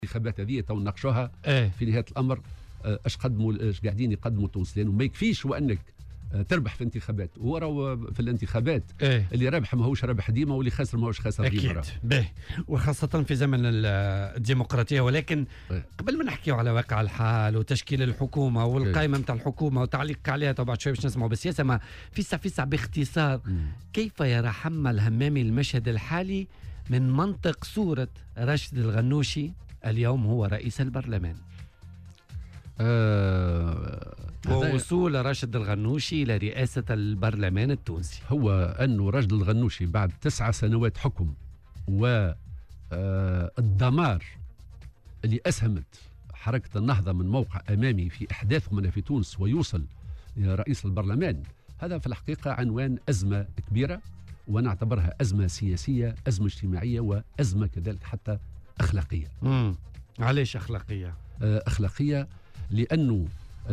الانتخابات هذه تو نناقشوها في نهايه الامر. اش قاعدين يقدموا التونس، لانه ما يكفيش وانك تربح في انتخابات، هو في الانتخابات اللي رابح ماهوش رابح ديما واللي خاسر ماهوش خاسر ديما. اكيد وخاصه في زمن الديمقراطيه. ولكن قبل ما نحكيو على واقع الحال وتشكيل الحكومه والقائمه نتاع الحكومه وتعليق عليها بعد شوي باش نسمعوا بالسياسه، ما فيسع باختصار كيف يرى حمى الهمامي المشهد الحالي من منطق صوره راشد الغنوشي اليوم هو رئيس البرلمان؟ ووصول راشد الغنوشي إلى رئاسة البرلمان التونسي. هو أنه راشد الغنوشي بعد 9 سنوات حكم والدمار اللي أسهمت حركة النهضة من موقع أمامي في إحداثه من في تونس ويوصل إلى رئيس البرلمان، هذا في الحقيقة عنوان أزمة كبيرة، وأنا أعتبرها أزمة سياسية، أزمة اجتماعية، وأزمة كذلك حتى أخلاقية. علاش أخلاقية؟ أخلاقية لأنه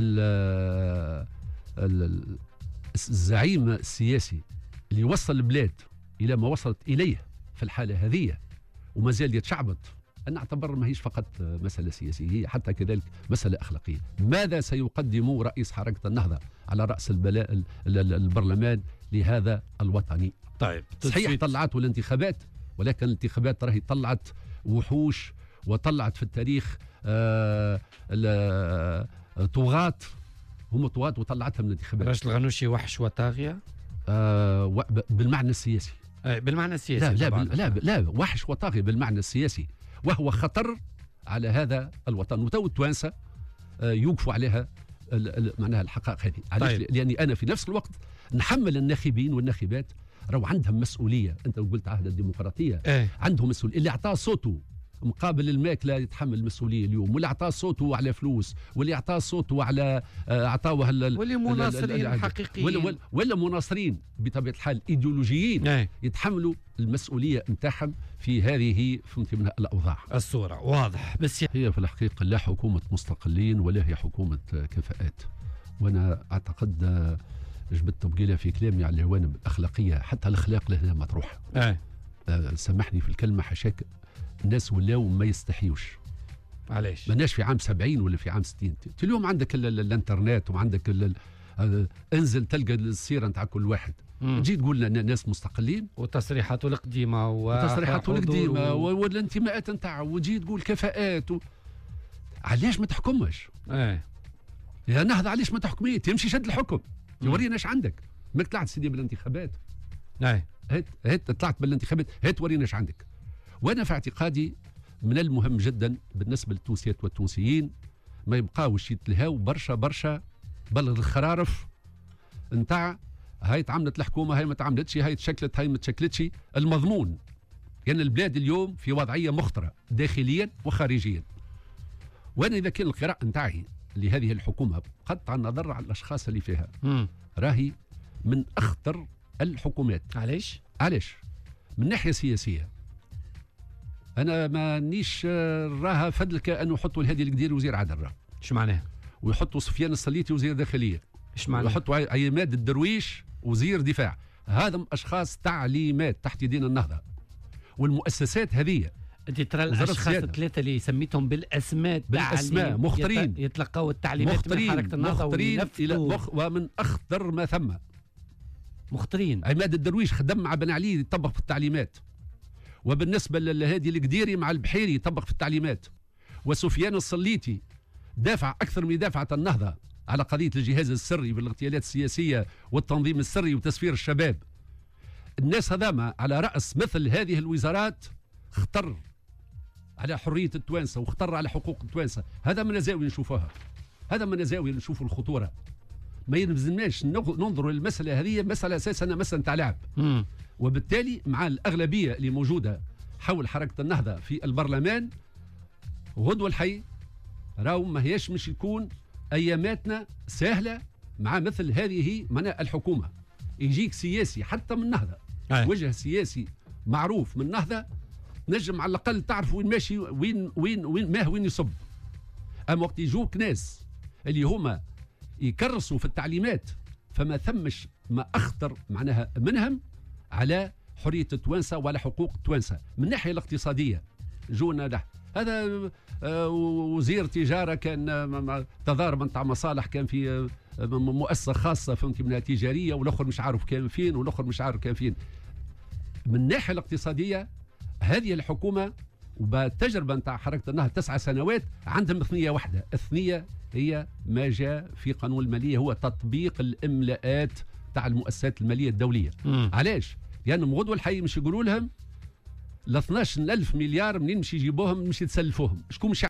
الزعيم السياسي اللي وصل البلاد إلى ما وصلت إليه في الحالة هذه وما زال يتشعبط، أنا أعتبر ما هيش فقط مسألة سياسية، هي حتى كذلك مسألة أخلاقية. ماذا سيقدم رئيس حركة النهضة على رأس البرلمان لهذا الوطني؟ طيب صحيح طلعته الانتخابات، ولكن الانتخابات راهي طلعت وحوش وطلعت في التاريخ طغاة، هم طغاة وطلعتها من الانتخابات. راشد الغنوشي وحش وطاغية بالمعنى السياسي. بالمعنى السياسي لا وحش وطاغية بالمعنى السياسي، وهو خطر على هذا الوطن. وتو التوانسة يوقفوا عليها معناها الحقائق هذه. علاش؟ طيب. لأني أنا في نفس الوقت نحمل الناخبين والناخبات راهو عندهم مسؤولية. أنت قلت عهد الديمقراطية عندهم مسؤولية. اللي أعطاه صوته مقابل الماكله يتحمل المسؤوليه اليوم، واللي اعطاه صوته على فلوس، واللي اعطاه صوته على اعطاه واللي مناصرين حقيقيين ولا مناصرين بطبيعه الحال ايديولوجيين يتحملوا المسؤوليه نتاعهم في هذه فهمتي من الاوضاع. الصوره واضح. بس هي في الحقيقه لا حكومه مستقلين ولا هي حكومه كفاءات. وانا اعتقد جبت تبقيله في كلامي على الجوانب الاخلاقيه، حتى الاخلاق لها مطروح. سامحني في الكلمه، حشاك الناس ولاو ما يستحيوش. علاش؟ ماناش في عام 70 ولا في عام 60. اليوم عندك الانترنت وعندك انزل تلقى السيره نتاع كل واحد. تجي تقول لنا ناس مستقلين وتصريحاته القديمه والانتماءات نتاعه، وتجي تقول كفاءات علاش ما تحكمش؟ يا نهضة علاش ما تحكمي؟ تمشي شد الحكم يورينا ايش عندك. ما طلعت سيدي بالانتخابات. هات طلعت بالانتخابات، هات ورينا ايش عندك. وانا في اعتقادي من المهم جدا بالنسبه للتونسيات والتونسيين ما يبقاوش يتلهاو برشا بالخرارف نتاع هاي تعملت الحكومه، هاي ما تعملتش، هاي تشكلت، هاي ما تشكلتش. المضمون لان يعني البلاد اليوم في وضعيه مخطره داخليا وخارجيا. وانا اذا كان القراءه نتاعي لهذه الحكومه قطع النظر على الاشخاص اللي فيها راهي من اخطر الحكومات. علاش؟ من ناحيه سياسيه انا مانيش راها فضلك انه يحطوا الهادي القديري وزير عدل. ايش معناها؟ ويحطوا سفيان السليتي وزير داخليه. ايش معناها؟ ويحطوا عماد الدرويش وزير دفاع. هذا اشخاص تعليمات تحت يدين النهضه والمؤسسات هذه. انت ترى الاشخاص الثلاثه اللي سميتهم بالاسماء مخطرين يتلقوا التعليمات من حركه النهضه ومن اخطر ما ثم. مخطرين. عماد الدرويش خدم مع بن علي يطبق في التعليمات، وبالنسبة لهادي القديري مع البحيري يطبق في التعليمات، وسفيان السليتي دافع أكثر من دافعة النهضة على قضية الجهاز السري والاغتيالات السياسية والتنظيم السري وتسفير الشباب. الناس هذاما على رأس مثل هذه الوزارات خطر على حرية التوانسة وخطر على حقوق التوانسة. هذا من زاوية نشوفها، هذا من زاوية نشوف الخطورة. ما يلزمناش ننظر للمسألة هذه مسألة أساسا مسألة تاع لعب. وبالتالي مع الأغلبية اللي موجودة حول حركة النهضة في البرلمان غدوة الحي راهو ما هيش مش يكون أياماتنا سهلة مع مثل هذه مناء الحكومة. يجيك سياسي حتى من النهضة، وجه سياسي معروف من النهضة، نجم على الأقل تعرف وين ماشي، وين يصب. أما وقت يجوك ناس اللي هما يكرسوا في التعليمات فما ثمش ما أخطر معناها منهم على حرية التوانسة وعلى حقوق التوانسة. من الناحية الاقتصادية جونا هذا وزير تجاره كان تضارب نتاع مصالح، كان في مؤسسه خاصه فهمتي منها تجاريه، والاخر مش عارف كان فين والاخر مش عارف كان فين. من الناحيه الاقتصاديه هذه الحكومه وبالتجربه نتاع حركه النهضه 9 سنوات عندهم ثنيه واحده، الثنيه هي ما جاء في قانون الماليه، هو تطبيق الاملاءات تاع المؤسسات الماليه الدوليه. علاش؟ لانهم غدوه الحي مش يقولوا لهم ال 12,000 مليار منين مش يجيبوهم، مش يتسلفوهم، شكون مش